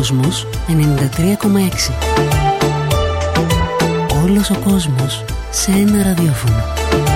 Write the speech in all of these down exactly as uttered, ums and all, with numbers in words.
Κόσμος ενενήντα τρία κόμμα έξι. Όλος ο κόσμος σε ένα ραδιόφωνο.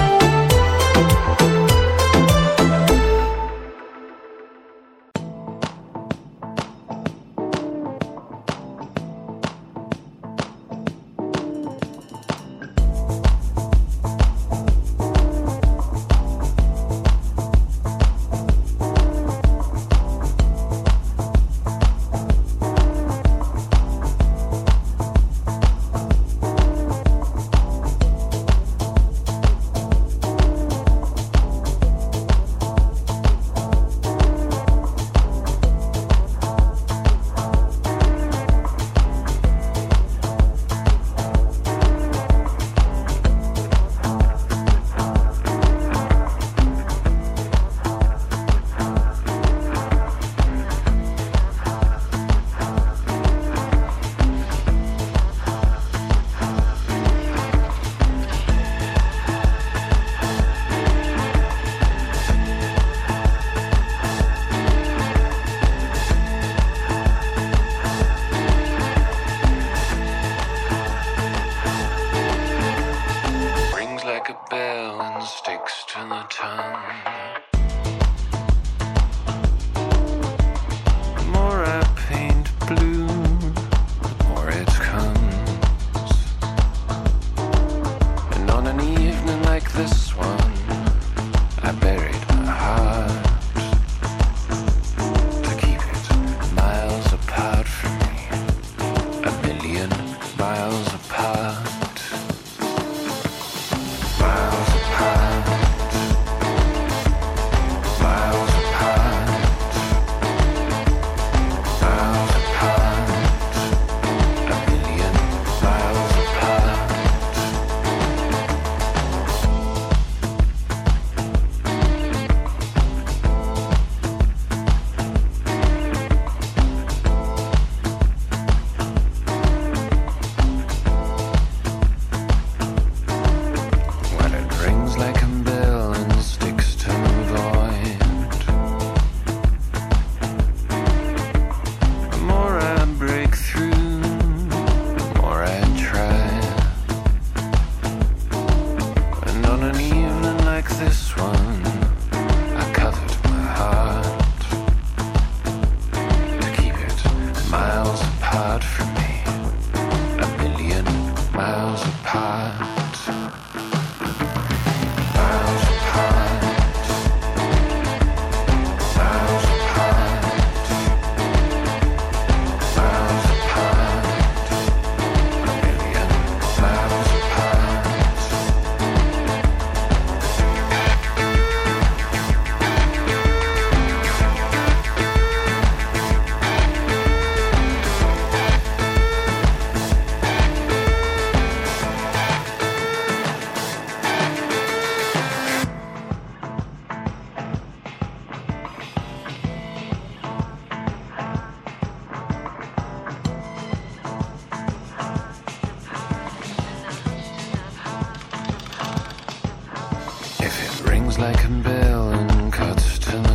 Like a bell and cuts to the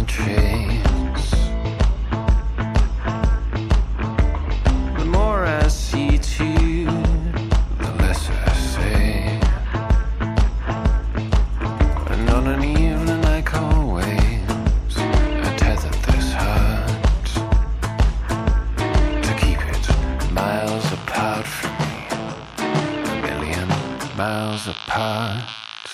chase. The more I see to you, the less I say. And on an evening like always, I tethered this heart to keep it miles apart from me, a million miles apart.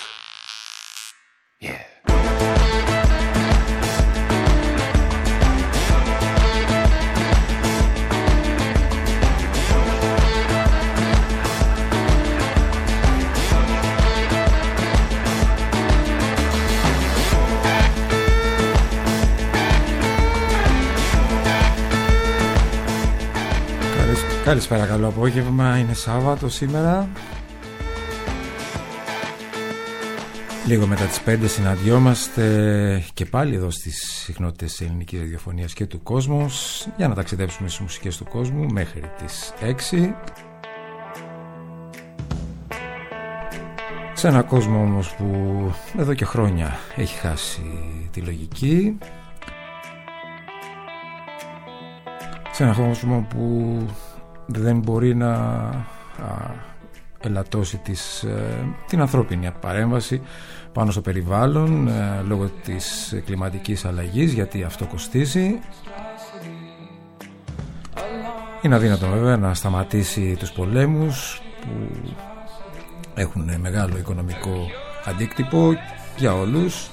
Καλησπέρα, καλό απόγευμα. Είναι Σάββατο σήμερα. Λίγο μετά τις πέντε συναντιόμαστε και πάλι εδώ στις συχνότητες της ελληνικής ραδιοφωνίας και του κόσμου για να ταξιδέψουμε στις μουσικές του κόσμου μέχρι τις έξι. Σε ένα κόσμο όμως που εδώ και χρόνια έχει χάσει τη λογική. σε έναν κόσμο που δεν μπορεί να α, ελαττώσει τις, ε, την ανθρώπινη παρέμβαση πάνω στο περιβάλλον ε, λόγω της κλιματικής αλλαγής, γιατί αυτό κοστίζει. Είναι αδύνατο βέβαια να σταματήσει τους πολέμους που έχουν μεγάλο οικονομικό αντίκτυπο για όλους.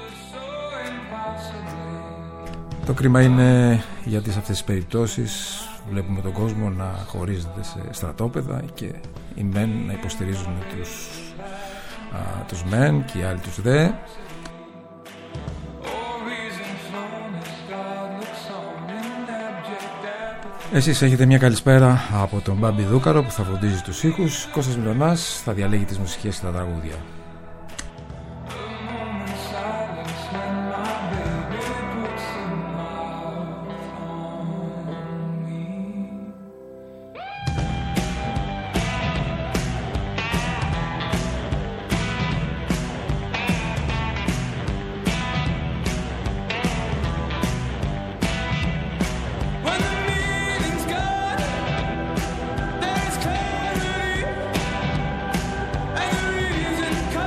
Το κρίμα είναι γιατί σε αυτές τις περιπτώσεις βλέπουμε τον κόσμο να χωρίζεται σε στρατόπεδα και οι μεν να υποστηρίζουν τους, α, τους μεν και οι άλλοι τους δε. Εσείς έχετε μια καλησπέρα από τον Μπάμπη Δούκαρο που θα φροντίζει τους ήχους. Κώστας Μιλωνάς θα διαλέγει τις μουσικές και τα τραγούδια. Come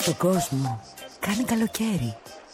Στον κόσμο κάνει καλοκαίρι.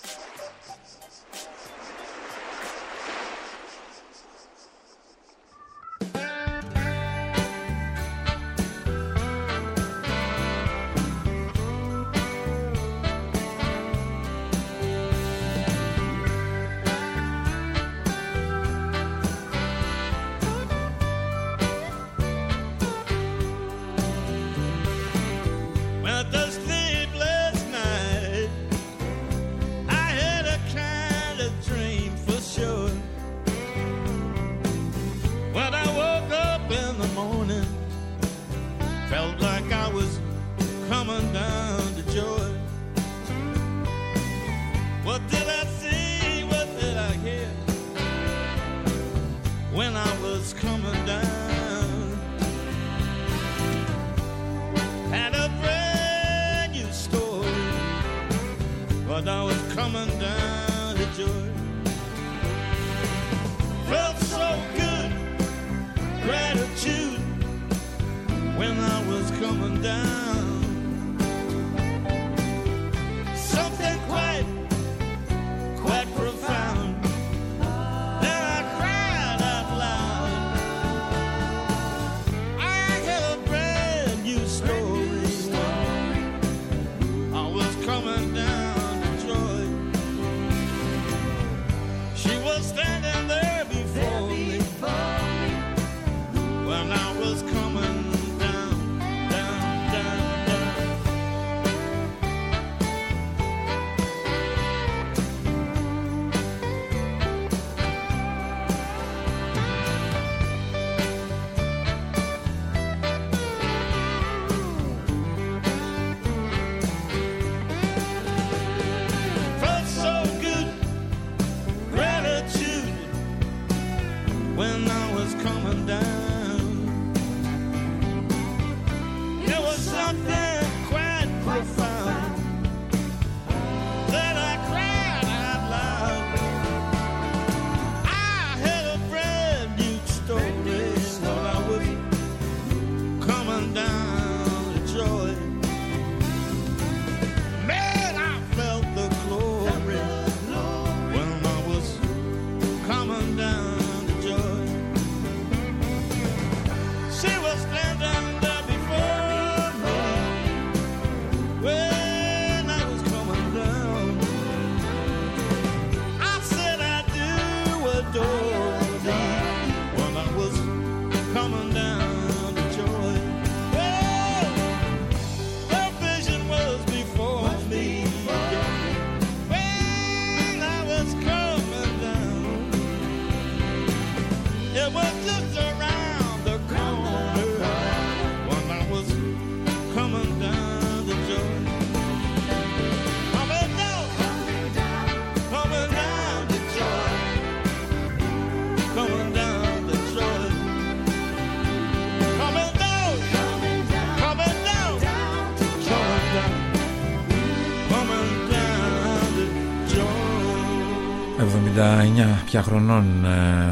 εβδομήντα εννιά πια χρονών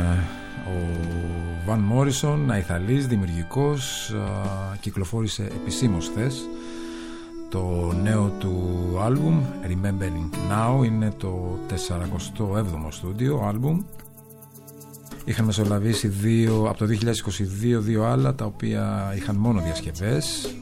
ο Βαν Μόρισον, αϊθαλής, δημιουργικός, κυκλοφόρησε επισήμως χθες το νέο του άλμπουμ Remembering Now. Είναι το σαρανταεπτό έβδομο στούντιο άλμπουμ. Είχαν μεσολαβήσει δύο, από το δύο χιλιάδες είκοσι δύο δύο άλλα τα οποία είχαν μόνο διασκευές.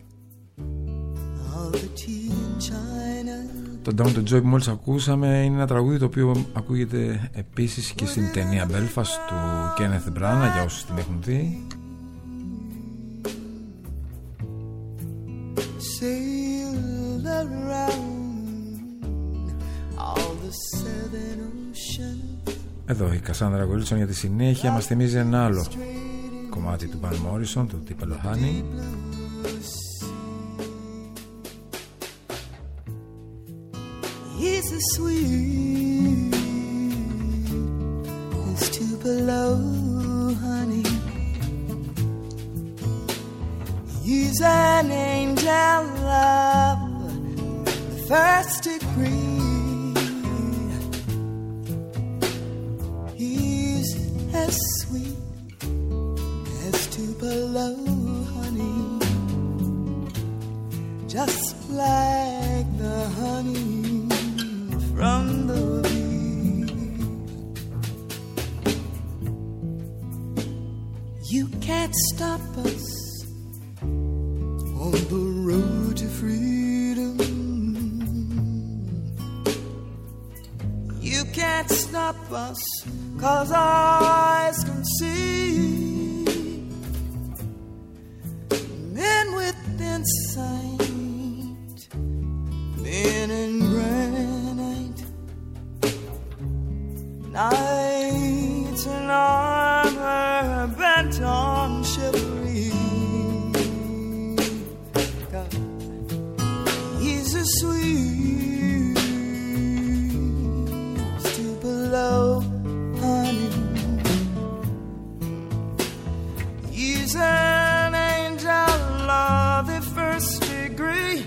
Το Down to Joy που μόλις ακούσαμε είναι ένα τραγούδι το οποίο ακούγεται επίσης και στην ταινία Belfast του Kenneth Branagh, για όσους την έχουν δει. Εδώ η Κασάνδρα Γκολίτσον για τη συνέχεια μας θυμίζει ένα άλλο κομμάτι του Van Morrison, του Tupelo Honey. He's a sweet, his Tupelo honey. He's an angel of the first degree. He's as sweet as Tupelo honey, just like You can't stop us on the road to freedom. You can't stop us, 'cause our eyes can see men within sight, men in granite, knights in armor bent on chivalry. God, he's a sweet Tupelo honey. He's an angel of the first degree.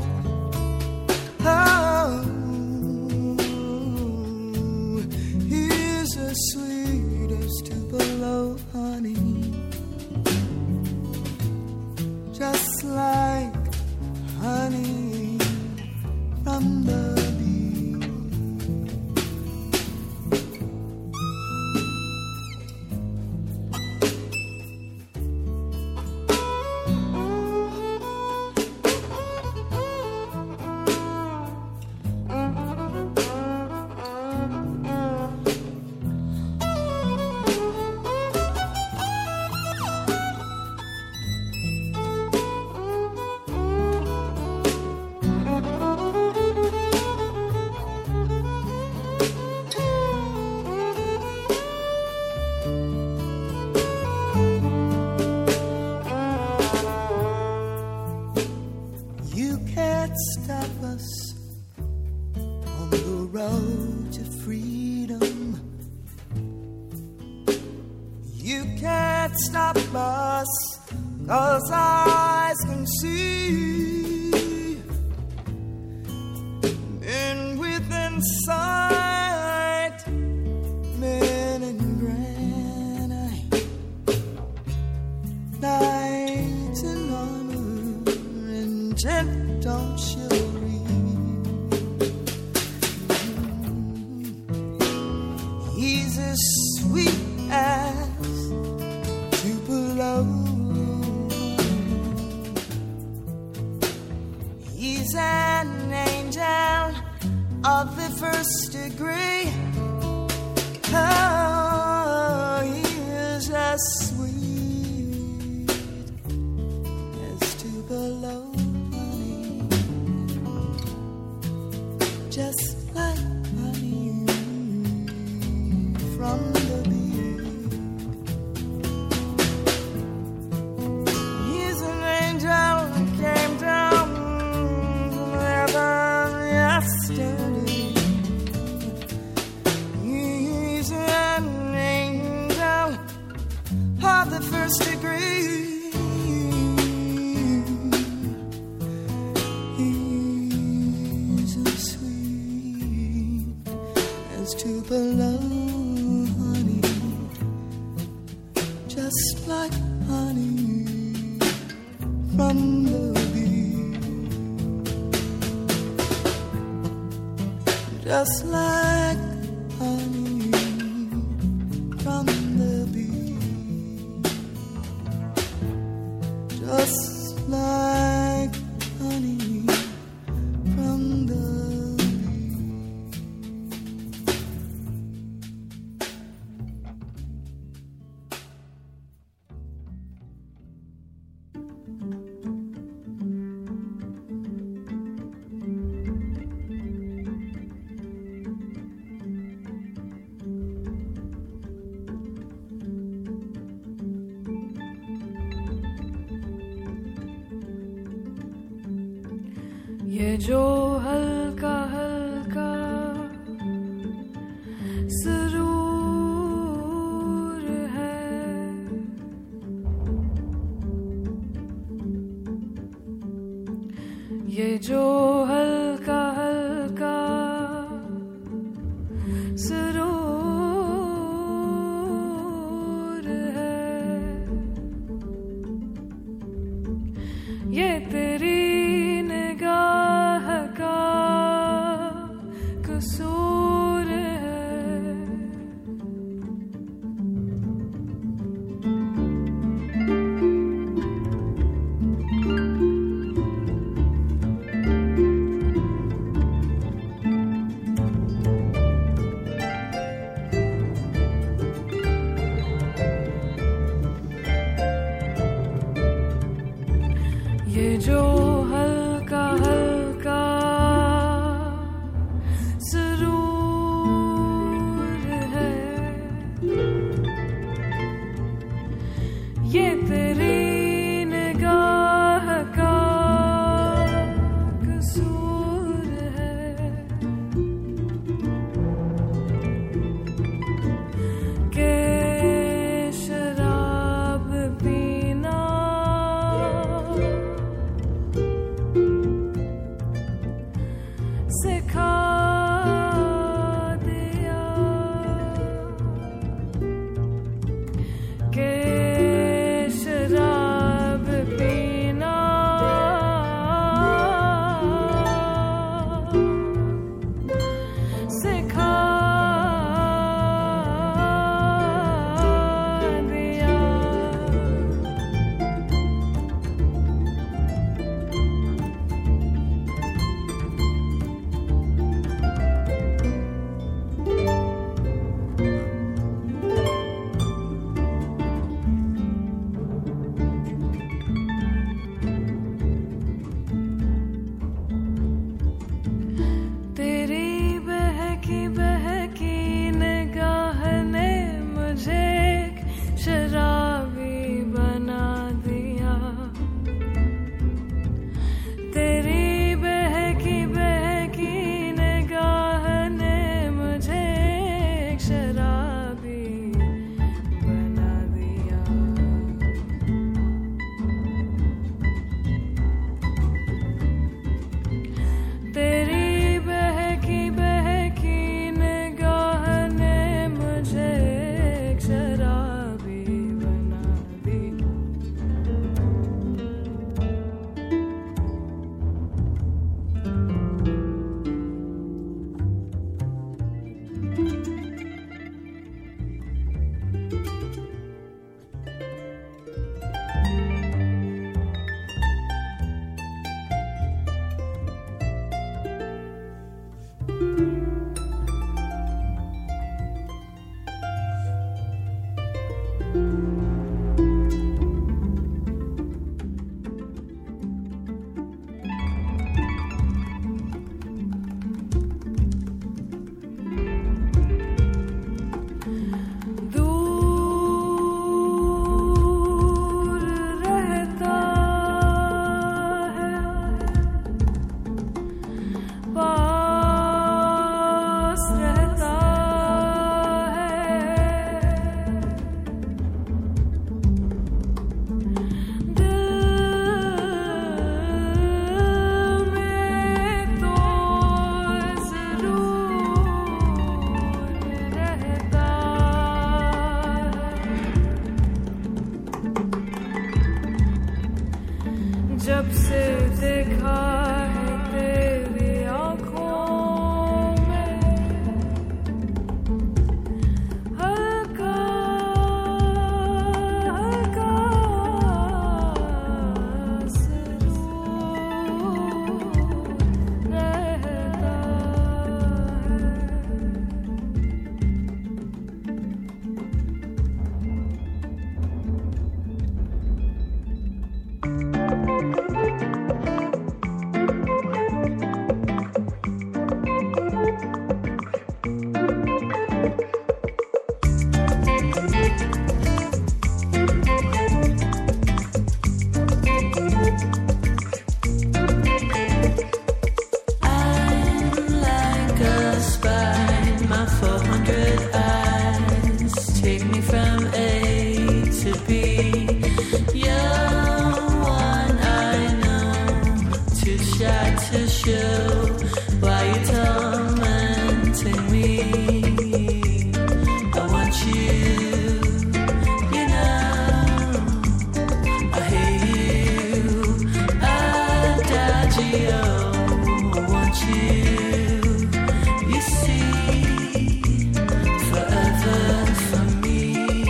Oh, he's the sweetest Tupelo honey, just like honey from the just like honey from the bee, just like honey from the ये जो हल्का हल्का सुरूर है, ये जो हल्का हल्का सुरूर है, ये तेरी कसूर है। ये तेरी निगाह का कसूर है के शराब पीना सिखा दिया के शराब पीना सिखा दिया तेरी बहकी बहकी निगाह ने मुझे शराबी बना दिया तेरी बहकी बहकी निगाह ने मुझे शराबी बना दिया तेरी बहकी बहकी निगाह ने मुझे एक शराबी बना दी दूर रहता है पास रहता है दिल में तो जरूर रहता है जब से देखा है तेरी आँखों में हल्का हल्का सुरूर रहता है Forever for me.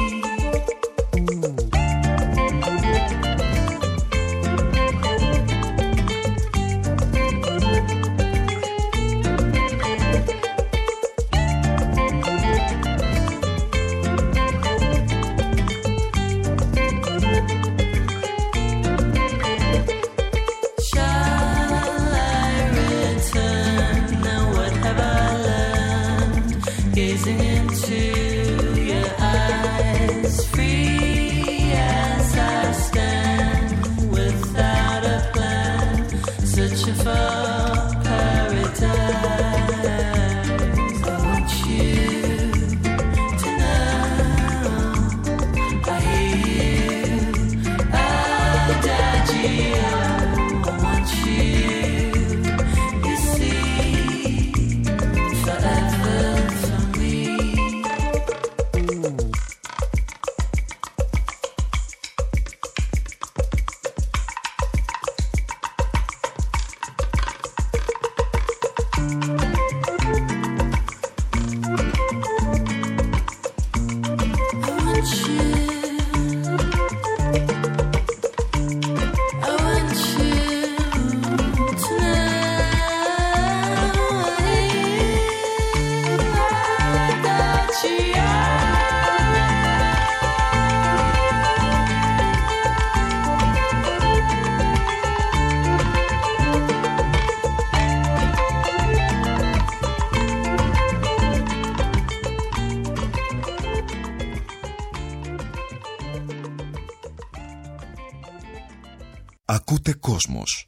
Ακούτε Κόσμος.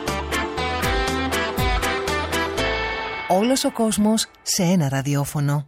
Όλος ο κόσμος σε ένα ραδιόφωνο.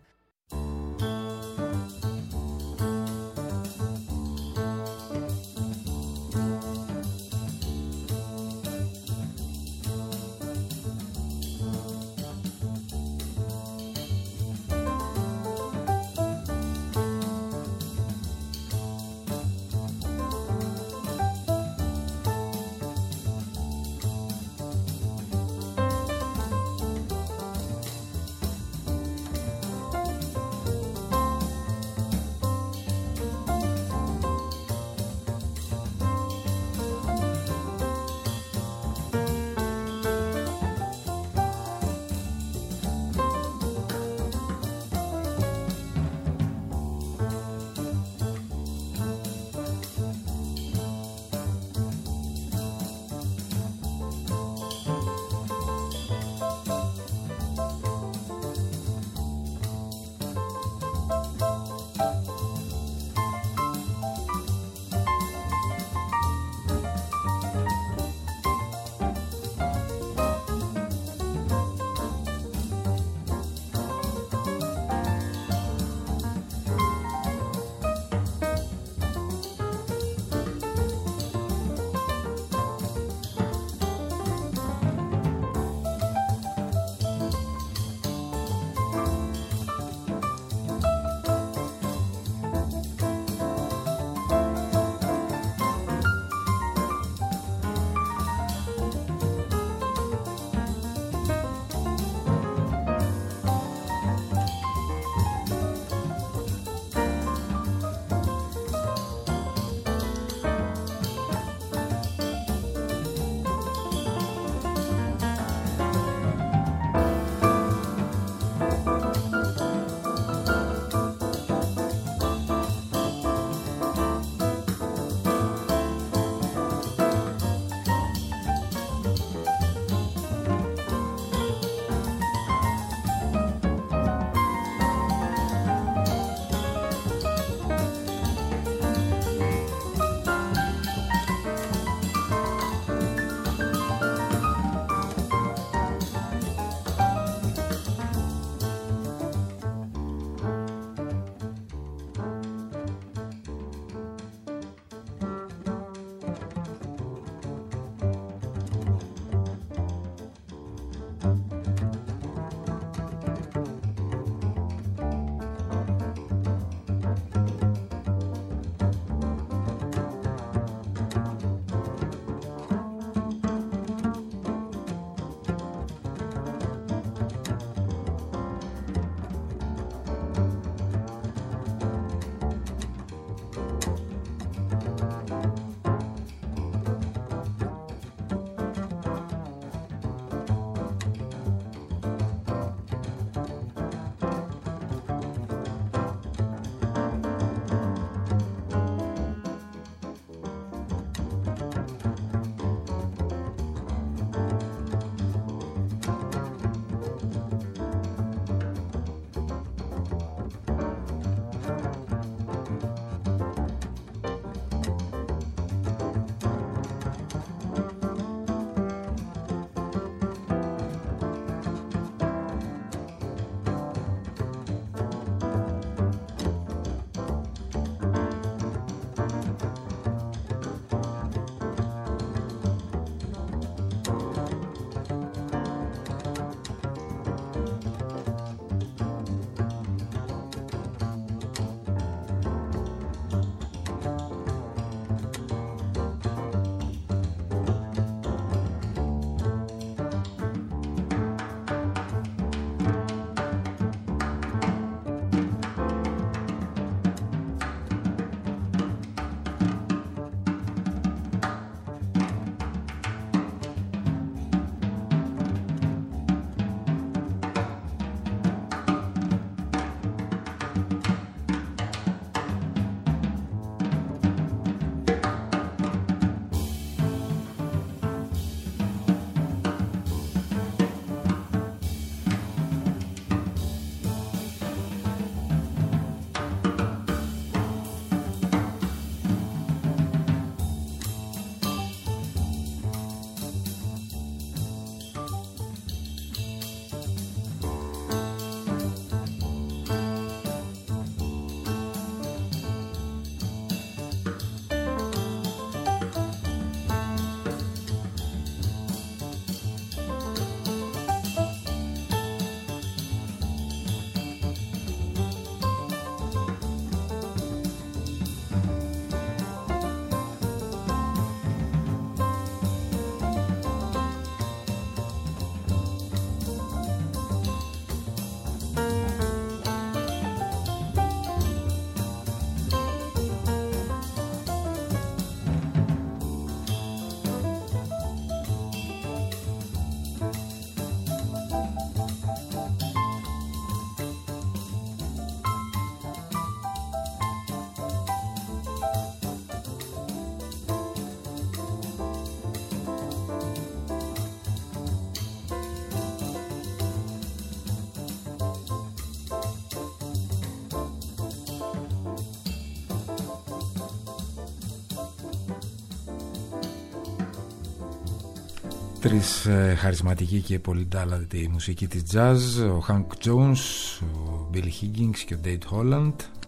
τρεις ε, χαρισματικοί και πολυτάλαντοι μουσική της jazz, ο Hank Jones, ο Billy Higgins και ο Dave Holland,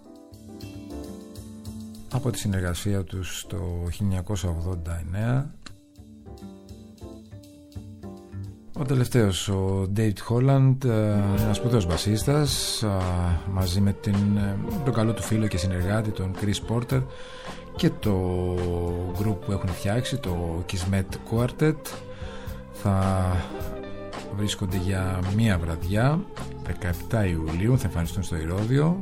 από τη συνεργασία τους το χίλια εννιακόσια ογδόντα εννέα. Ο τελευταίος, ο Dave Holland, ένας σπουδαίος μπασίστας, μαζί με την, τον καλό του φίλο και συνεργάτη, τον Chris Porter, και το group που έχουν φτιάξει, το Kismet Quartet, θα βρίσκονται για μία βραδιά δεκαεπτά Ιουλίου, θα εμφανιστούν στο Ηρώδειο,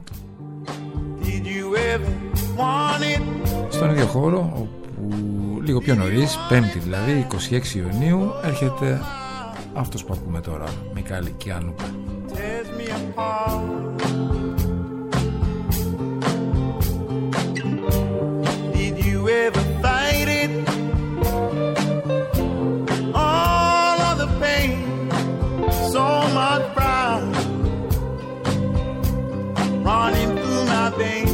στον ίδιο χώρο όπου λίγο πιο νωρίς, Πέμπτη δηλαδή, είκοσι έξι Ιουνίου, έρχεται αυτός που ακούμε τώρα, Μικάλη Κιάνουπα. Did you ever fight it? All of the pain, so much pride running through my veins.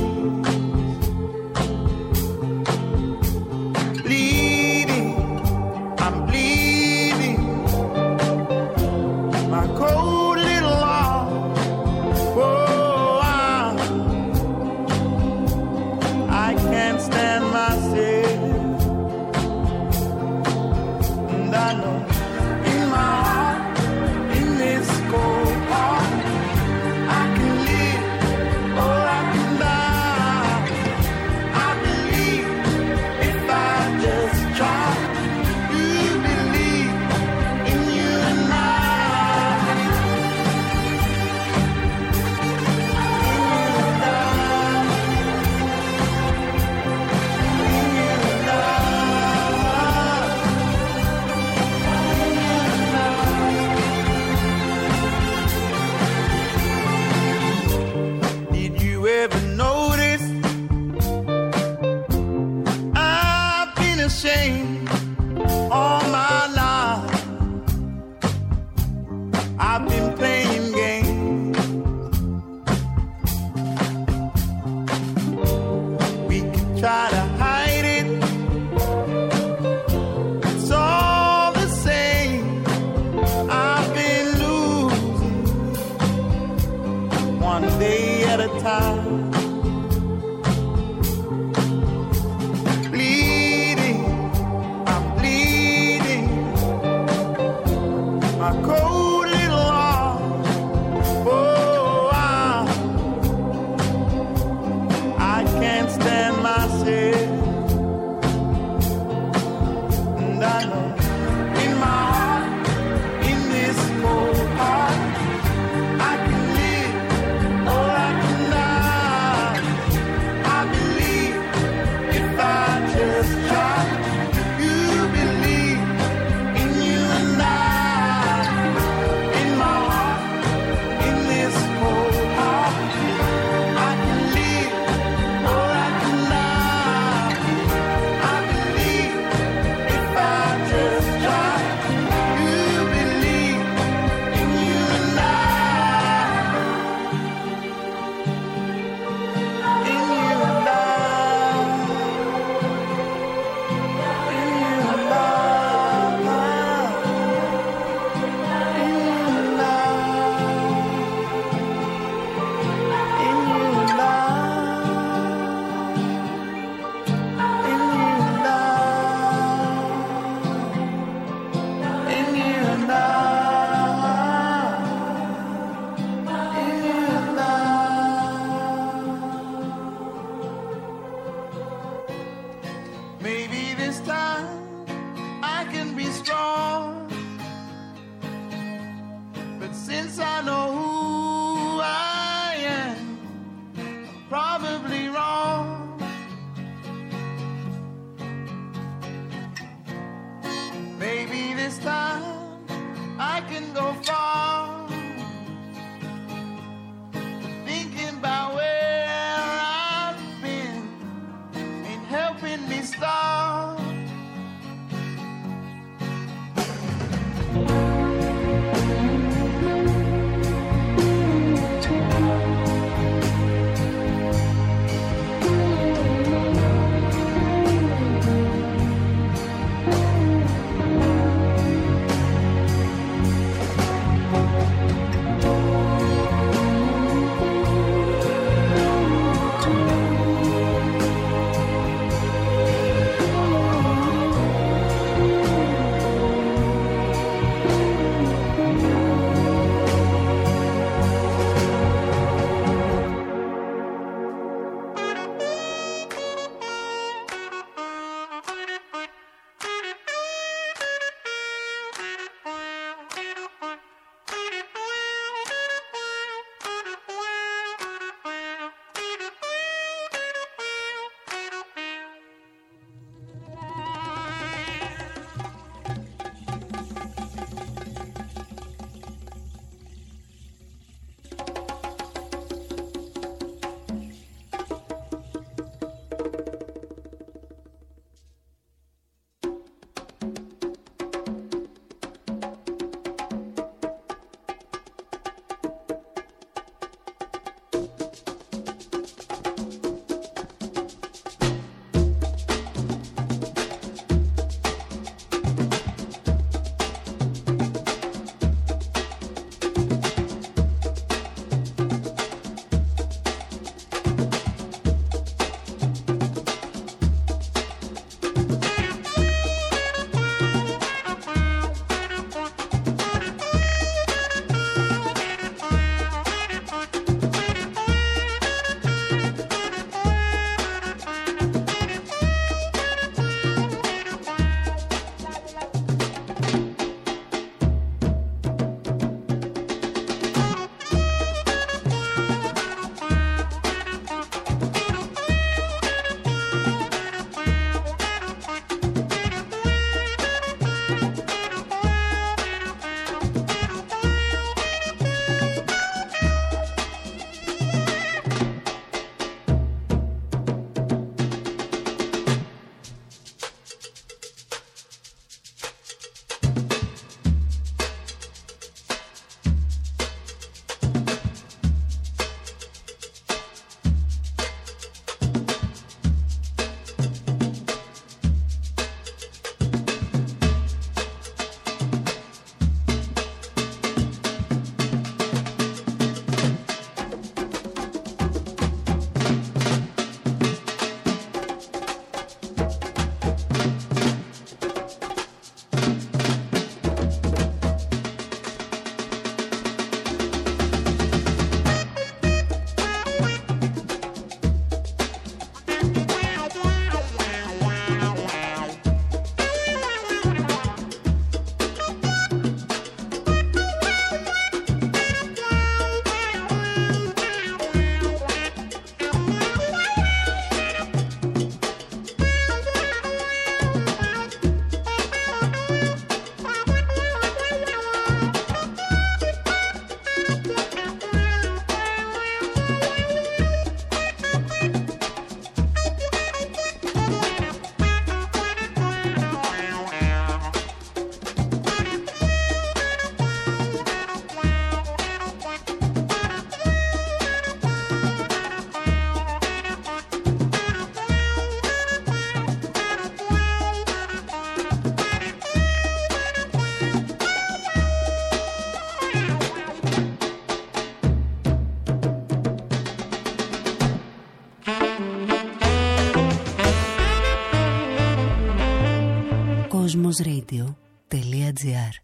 κοσμοσradio.gr.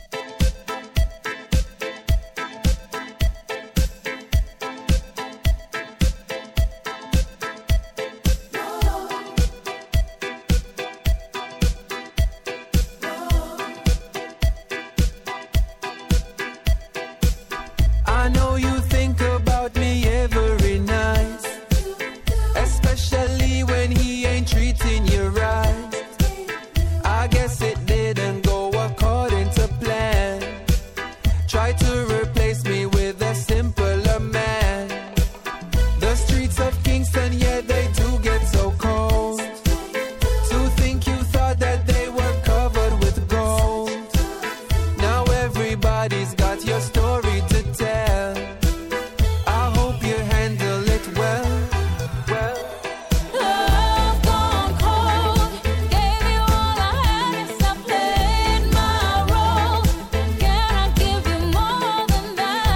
I know you think about me every night, especially when he ain't treating you right. I guess it didn't go according to plan. Try to replace me with a simpler man. The streets of Kingston, yeah, they do get so cold. To think you thought that they were covered with gold. Now everybody's got your story to tell. I hope you handle it well, well. Love gone cold, gave you all I had, yes I played my role. Can I give you more than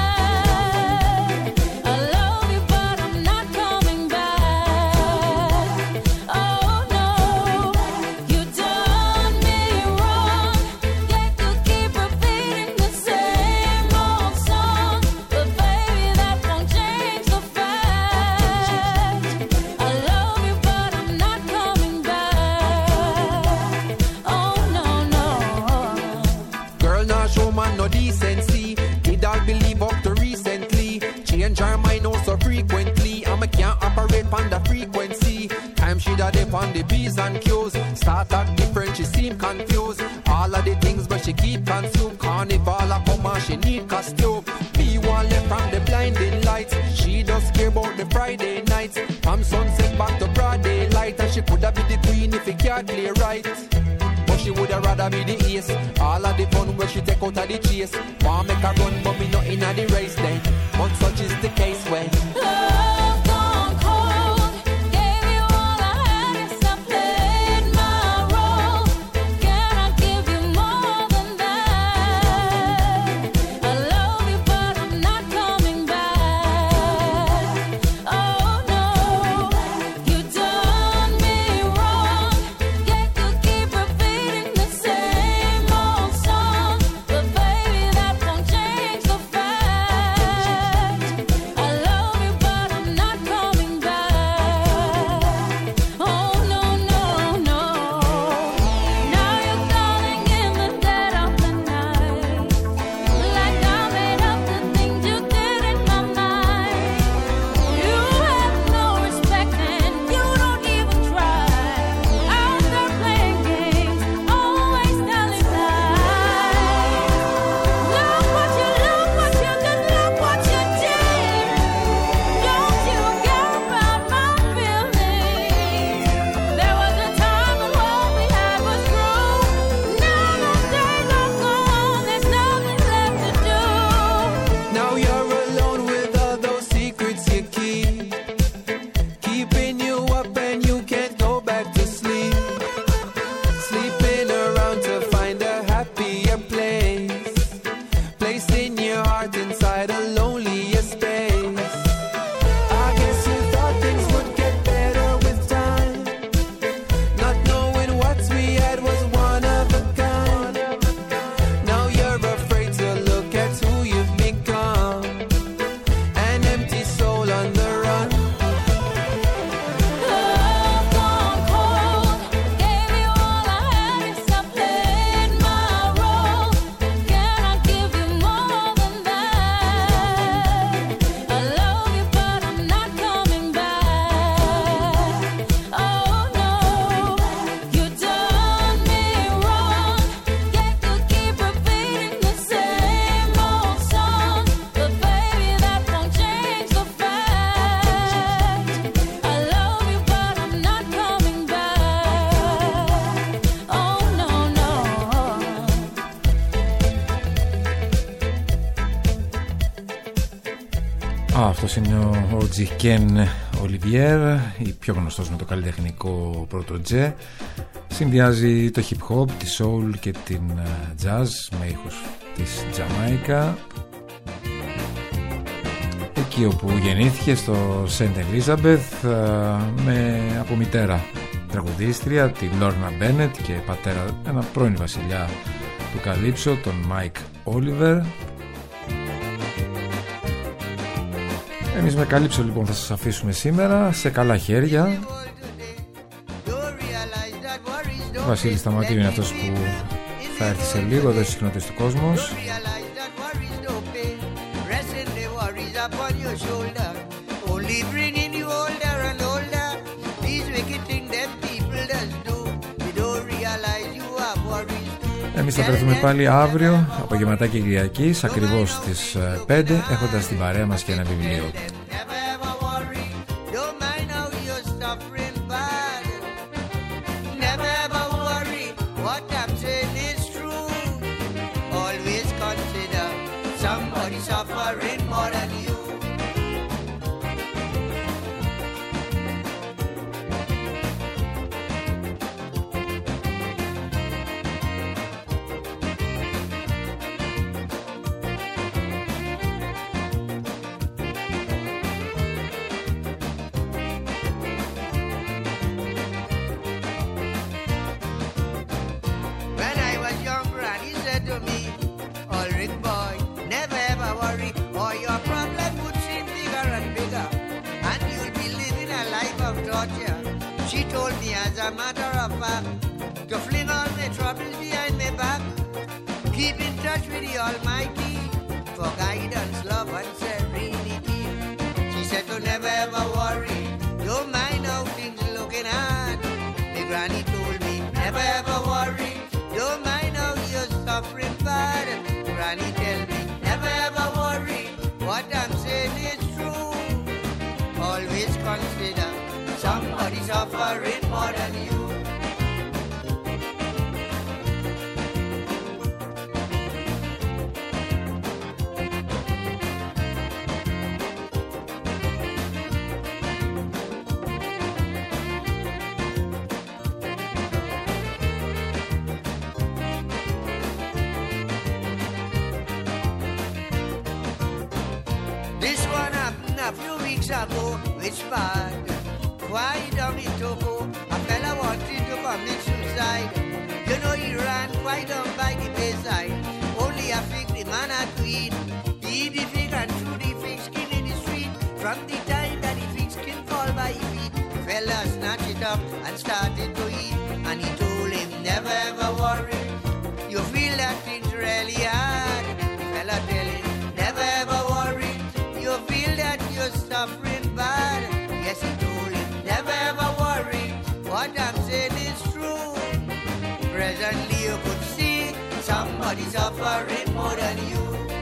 that? I love you but I'm not coming back. Oh no, you done me wrong. Yet you keep repeating the same old song. But baby, that won't change the fact. I love you but I'm not coming back. Oh no, no. Girl, now show man no decency. Did I believe up to recently? Change her mind oh so frequently. And I can't operate on the frequency. Time she da dip on the B's and Q's. Start act different, she seem confused. All of the things but she keep consumed. Carnival a come and she need costume. Me one left from the blinding lights. She just care about the Friday nights. From sunset back to broad daylight. And she coulda be the queen if it can't play right. But she woulda rather be the ace. All of the fun where she take out of the chase. Want make her run but me not in the race then. But such is the case when Love gone cold, gave you all I had, yes I played my role. Can I give you more than that? I love you but I'm not coming back. Oh no, you done me wrong. Yet you keep repeating the same old song. But baby, that won't change the fact. I love you but Α, αυτός είναι ο Τζικέν Ολιβιέρ, η πιο γνωστός με το καλλιτεχνικό πρώτο τζε. Συνδυάζει το hip hop, τη soul και την jazz με ήχους της Τζαμάικα, εκεί όπου γεννήθηκε στο Σεντ Ελίζαμπεθ με από μητέρα τραγουδίστρια τη Λόρνα Μπένετ και πατέρα ένα πρώην βασιλιά του Καλύψο, τον Μάικ Όλιβερ. Εμείς με Καλύψο λοιπόν θα σας αφήσουμε σήμερα σε καλά χέρια. Ο Βασίλης Σταματίου είναι αυτός που θα έρθει σε λίγο εδώ στις συχνότητες του Κόσμος. Εμείς θα βρεθούμε πάλι αύριο απογευματάκι Κυριακής ακριβώς στις πέντε, έχοντας την παρέα μας και ένα βιβλίο. She told me as a matter of fact to fling all my troubles behind my back. Keep in touch with the Almighty for guidance, love and serenity. She said to never ever worry, don't mind how things looking hard. The granny told me never ever worry, don't mind how you're suffering bad. Granny tell me never ever worry, what I'm saying is true. Always consider somebody suffering more than you. This one happened a few weeks ago, which part? Why down in Togo, a fella wanted to commit suicide. You know he ran quite down by the bayside. Only a fig the man had to eat. He eat the fig and threw the fig skin in the street. From the time that the fig skin fall by his feet, the fella snatched it up and started to eat. And he told him, never ever worry, you feel that thing's really hard. The fella tell him, never ever worry, you feel that you're suffering bad. Yes, he told him, never ever worry, what I'm saying is true. Presently you could see somebody suffering more than you.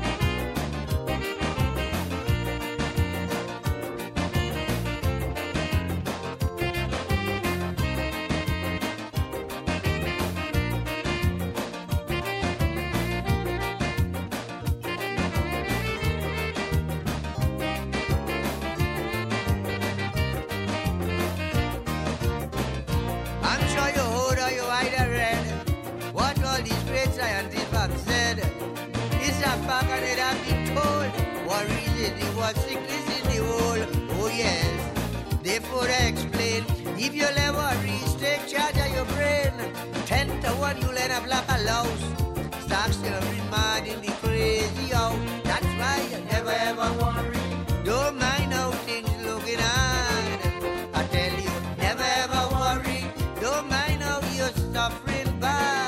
Scientists have said it's a fact and it has been told. Worry is the what sickness in the whole. Oh yes, therefore I explain. If you let worries take charge of your brain, ten to one you'll end up like a louse. Stop stirring mad in the crazy out. That's why you never ever worry. Don't mind how things looking hard. I tell you, never ever worry. Don't mind how you're suffering bad.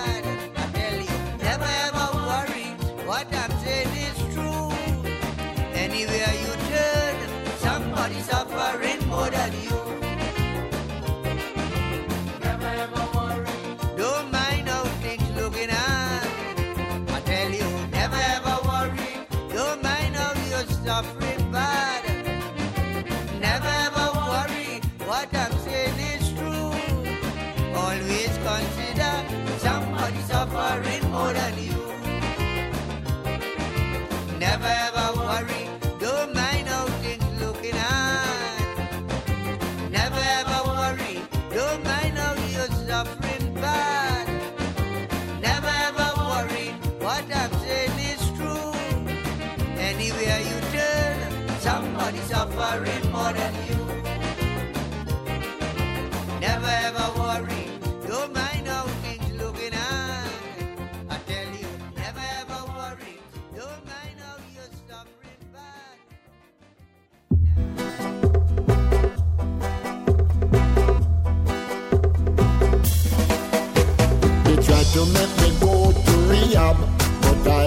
What I'm saying is true. Anywhere you turn, somebody suffering more than you.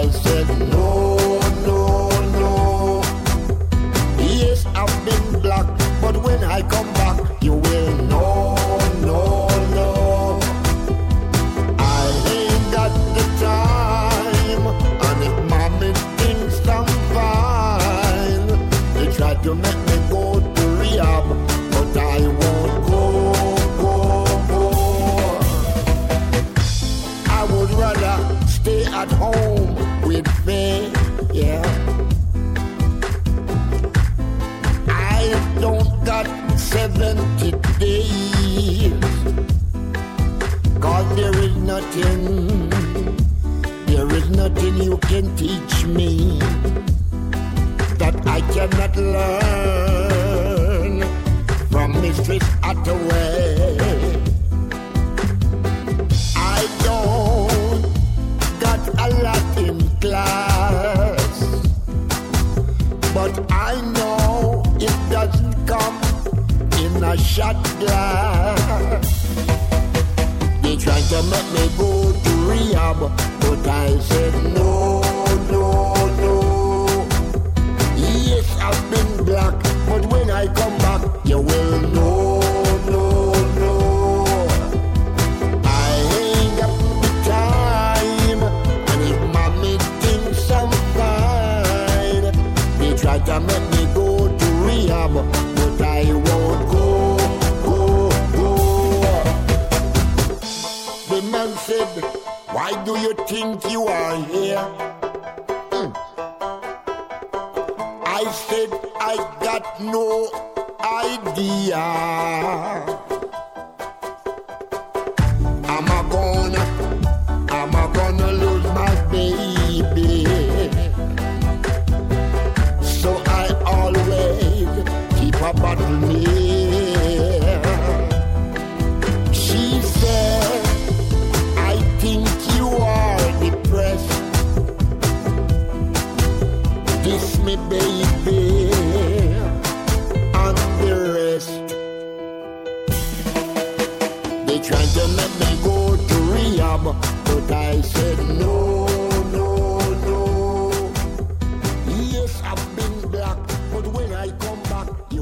I said no, no, no. Yes, I've been black, but when I come back, you will know, no, no. I ain't got the time, and if mommy thinks I'm fine, they try to make me go to rehab, but I won't go, go, go. I would rather stay at home with faith, yeah. I don't got seventy days, God, there is nothing, there is nothing you can teach me that I cannot learn from Mistress Hathaway. I don't got a lot in class, but I know it doesn't come in a shot glass. They tried to make me go to rehab, but I said no, no, no. Yes, I've been black, but when I come back, you will know, no, no. I ain't got the time, and if mommy thinks I'm fine, they try to make me go to rehab, but I won't go, go, go. The man said, why do you think you are here? Hmm. I said, I got no idea. Am I gonna, am I gonna lose my baby? So I always keep a bottle near. She said, I think you are depressed. Kiss me, baby, and the rest. They tried to make me go to rehab, but I said no, no, no. Yes, I've been black, but when I come back, you